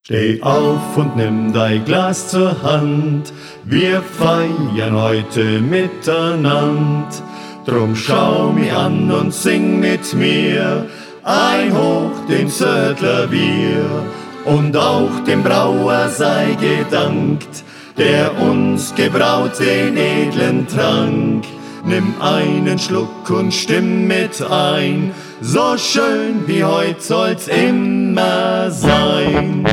Steh auf und nimm dein Glas zur Hand, wir feiern heute miteinander. Drum schau mich an und sing mit mir, ein hoch dem Zödler Bier. Und auch dem Brauer sei gedankt, der uns gebraut den edlen Trank. Nimm einen Schluck und stimm mit ein, so schön wie heut soll's immer sein.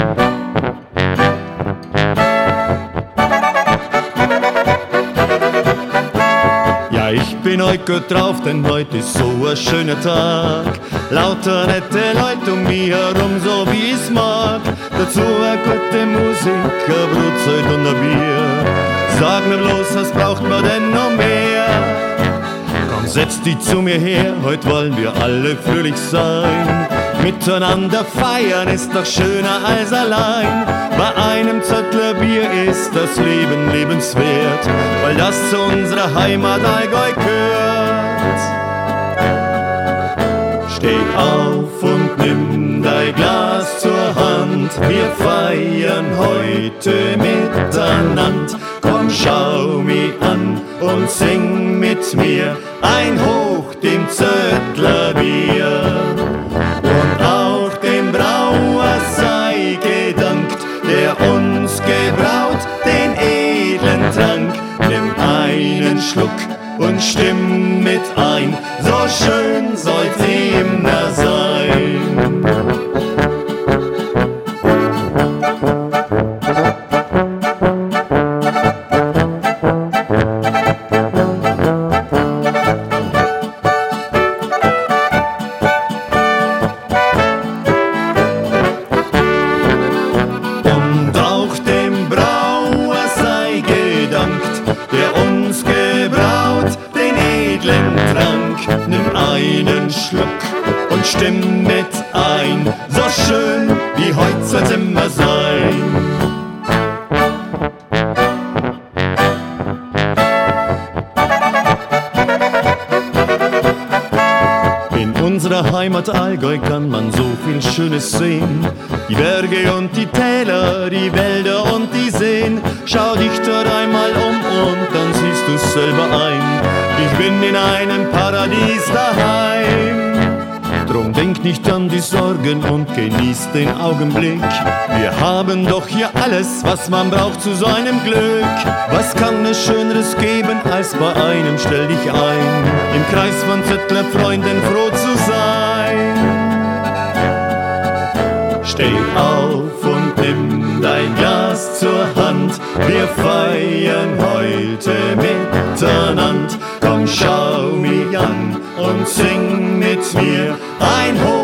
Ja, ich bin heut gut drauf, denn heut ist so ein schöner Tag. Lauter nette Leute um mich herum, so wie ich's mag. Dazu eine gute Musik, ein Brotzeit und ein Bier. Sag mir bloß, was braucht man denn noch mehr? Komm, setz dich zu mir her, heut wollen wir alle fröhlich sein. Miteinander feiern ist doch schöner als allein. Bei einem Zöttler Bier ist das Leben lebenswert, weil das zu unserer Heimat Allgäu gehört. Steh auf und nimm dein Glas zur Hand, wir feiern heute miteinander. Komm, schau mich an und sing mit mir, ein Hoch dem Zöttler Bier. Und auch dem Brauer sei gedankt, der uns gebraut den edlen Trank. Nimm einen Schluck und stimm mit ein, so schön soll's immer sein. Und auch dem Brauer sei gedankt, der uns gebraut den edlen Trank. Nimm einen Schluck und stimm mit ein, so schön wie heut soll's immer sein. In unserer Heimat Allgäu kann man so viel Schönes sehen. Die Berge und die Täler, die Wälder und die Seen. Schau dich dort einmal um und dann siehst du's selber ein. Ich bin in einem Paradies daheim. Drum denk nicht an die Sorgen und genieß den Augenblick. Wir haben doch hier alles, was man braucht zu so einem Glück. Was kann es Schöneres geben als bei einem Stell dich ein, im Kreis von Zöttler Freunden froh zu sein. Steh auf und nimm dein Glas zur Hand, wir feiern heute miteinander. Komm, schau mich an und sing mit mir, ein Hoch